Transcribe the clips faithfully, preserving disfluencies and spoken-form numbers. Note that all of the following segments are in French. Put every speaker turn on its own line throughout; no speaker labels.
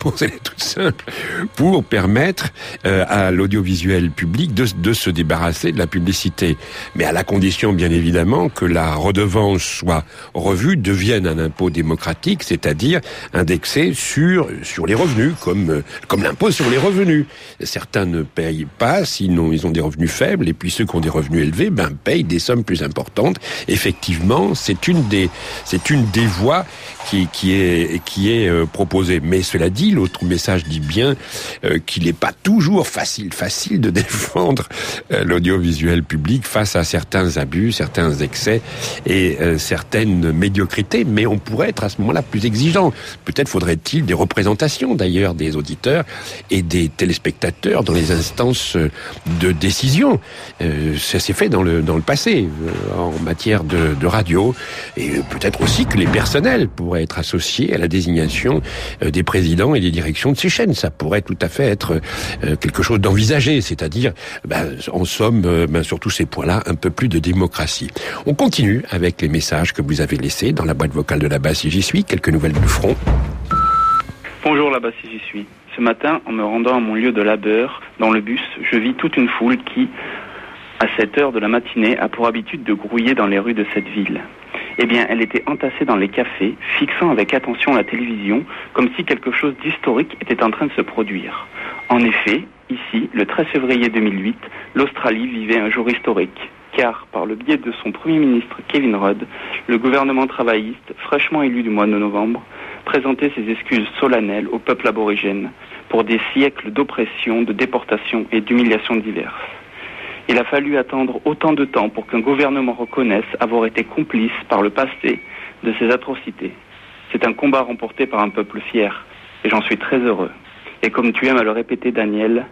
réponse, elle est toute simple, pour permettre euh, à l'audiovisuel public de, de se débarrasser de la publicité. Mais à la condition, bien évidemment, que la redevance soit revue, devienne un impôt démocratique, c'est-à-dire indexé sur sur les revenus, comme comme l'impôt sur les revenus. Certains ne payent pas, sinon ils ont des revenus faibles, et puis ceux qui ont des revenus élevés, ben payent des sommes plus importantes. Effectivement, c'est une des c'est une des voies qui qui est qui est euh, proposée. Mais cela dit, l'autre message dit bien euh, qu'il n'est pas toujours facile facile de défendre euh, l'audiovisuel public face à certains abus, certains excès et euh, certaines médiocrités. Mais on pourrait être à ce moment-là plus exigeant. Peut-être faudrait-il des représentations d'ailleurs des auditeurs et des téléspectateurs dans les instances de décision. Euh, ça s'est fait dans le dans le passé euh, en matière de, de radio, et peut-être aussi que les personnels pourraient être associés à la désignation euh, des présidents et des directions de ces chaînes. Ça pourrait tout à fait être euh, quelque chose d'envisagé, c'est-à-dire ben, en somme euh, ben, sur tous ces points-là un peu plus de démocratie. On continue avec les messages que vous avez laissés dans la boîte vocale de là-bas si j'y suis. Quelques nouvelles du front.
Bonjour là-bas si j'y suis. Ce matin, en me rendant à mon lieu de labeur, dans le bus, je vis toute une foule qui, à cette heure de la matinée, a pour habitude de grouiller dans les rues de cette ville. Eh bien, elle était entassée dans les cafés, fixant avec attention la télévision, comme si quelque chose d'historique était en train de se produire. En effet, ici, le treize février deux mille huit, l'Australie vivait un jour historique, car, par le biais de son Premier ministre Kevin Rudd, le gouvernement travailliste, fraîchement élu du mois de novembre, présentait ses excuses solennelles au peuple aborigène pour des siècles d'oppression, de déportation et d'humiliations diverses. Il a fallu attendre autant de temps pour qu'un gouvernement reconnaisse avoir été complice par le passé de ces atrocités. C'est un combat remporté par un peuple fier, et j'en suis très heureux. Et comme tu aimes à le répéter, Daniel,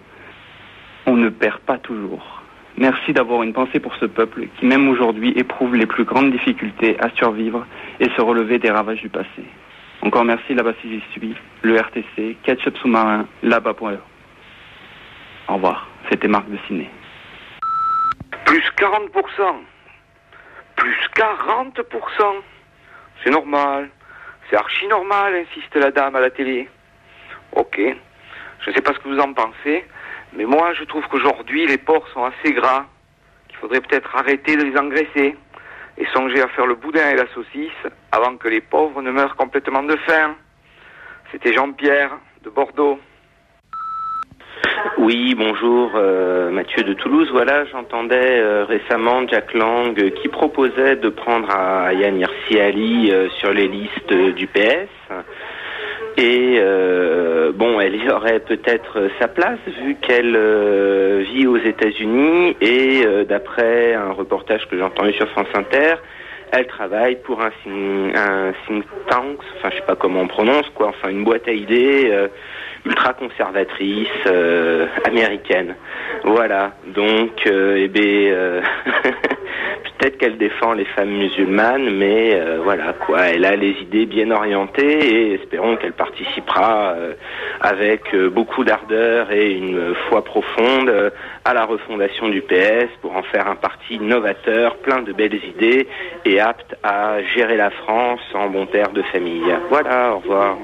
on ne perd pas toujours. Merci d'avoir une pensée pour ce peuple qui, même aujourd'hui, éprouve les plus grandes difficultés à survivre et se relever des ravages du passé. Encore merci là-bas si j'y suis, le R T C, Ketchup Sous-Marin, là-bas point e. Au revoir, c'était Marc de Ciné.
Plus quarante pour cent. Plus quarante pour cent. C'est normal. C'est archi normal, insiste la dame à la télé. Ok. Je ne sais pas ce que vous en pensez, mais moi je trouve qu'aujourd'hui les porcs sont assez gras, qu'il faudrait peut-être arrêter de les engraisser et songer à faire le boudin et la saucisse avant que les pauvres ne meurent complètement de faim. C'était Jean-Pierre de Bordeaux.
Oui, bonjour, euh, Mathieu de Toulouse. Voilà, j'entendais euh, récemment Jack Lang euh, qui proposait de prendre Ayaan Hirsi Ali euh, sur les listes euh, du P S. Et euh, bon, elle y aurait peut-être sa place vu qu'elle euh, vit aux États-Unis et euh, d'après un reportage que j'ai entendu sur France Inter, elle travaille pour un think, un think tank, enfin je sais pas comment on prononce quoi, enfin une boîte à idées euh, ultra conservatrice euh, américaine. Voilà, donc euh, eh ben euh, peut-être qu'elle défend les femmes musulmanes, mais euh, voilà quoi, elle a les idées bien orientées et espérons qu'elle participera euh, avec euh, beaucoup d'ardeur et une foi profonde euh, à la refondation du P S pour en faire un parti novateur, plein de belles idées et apte à gérer la France en bon père de famille. Voilà, au revoir.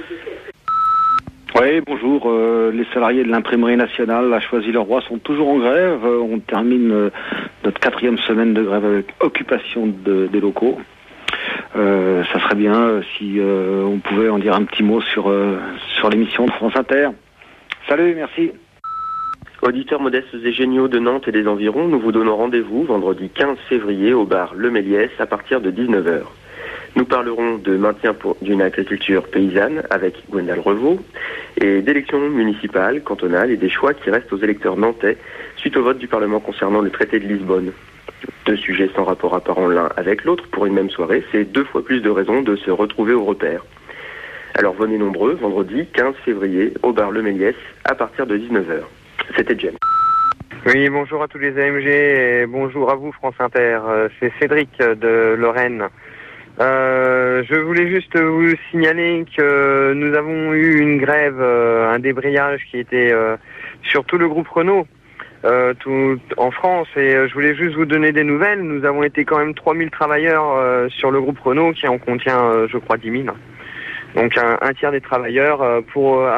Oui, bonjour. Euh, les salariés de l'imprimerie nationale à Choisy-le-Roi sont toujours en grève. Euh, on termine euh, notre quatrième semaine de grève avec occupation de, des locaux. Euh, ça serait bien euh, si euh, on pouvait en dire un petit mot sur, euh, sur l'émission de France Inter. Salut, merci.
Auditeurs modestes et géniaux de Nantes et des environs, nous vous donnons rendez-vous vendredi quinze février au bar Le Méliès à partir de dix-neuf heures. Nous parlerons de maintien pour, d'une agriculture paysanne avec Gwendal Revaux et d'élections municipales, cantonales et des choix qui restent aux électeurs nantais suite au vote du Parlement concernant le traité de Lisbonne. Deux sujets sans rapport apparent l'un avec l'autre pour une même soirée, c'est deux fois plus de raisons de se retrouver au repère. Alors venez nombreux, vendredi quinze février au bar Le Méliès à partir de dix-neuf heures. C'était James.
Oui, bonjour à tous les A M G et bonjour à vous France Inter. C'est Cédric de Lorraine. Euh, je voulais juste vous signaler que nous avons eu une grève, euh, un débrayage qui était euh, sur tout le groupe Renault euh, tout, en France et euh, je voulais juste vous donner des nouvelles. Nous avons été quand même trois mille travailleurs euh, sur le groupe Renault qui en contient, euh, je crois, dix mille. Donc un, un tiers des travailleurs euh, pour... Euh,